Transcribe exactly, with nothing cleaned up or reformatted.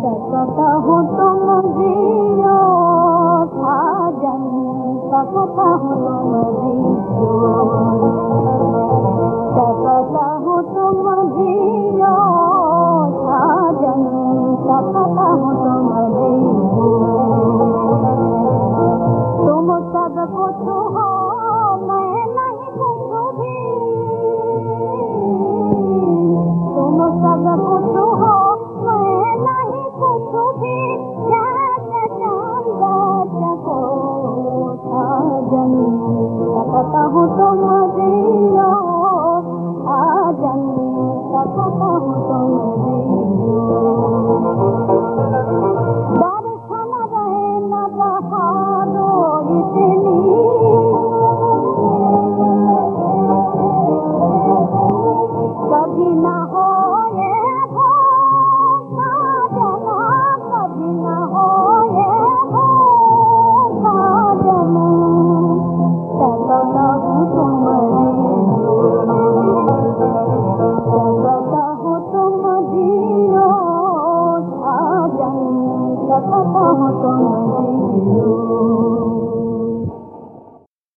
सकता हूँ तुम जियो साजन, सकता हूँ तुम जियो, सकता हूँ तुम जियो साजन, सकता हूँ तुम जियो। तुम सब कुछ हो मैं नहीं कुछ भी, तुम सब कुछ हो मैं नहीं कुछ भी, जैसे चांद को साजन, सकता हूँ तुम जियो साजन, सकता हूँ तुम जियो। दर्शन रहे न बहारो इतनी, कभी न हो ये भो साजना, कभी न हो ये भो साजना, सकता हूँ तुम जियो, सकता हूँ तुम जियो साजन, सकता हूँ तुम जियो।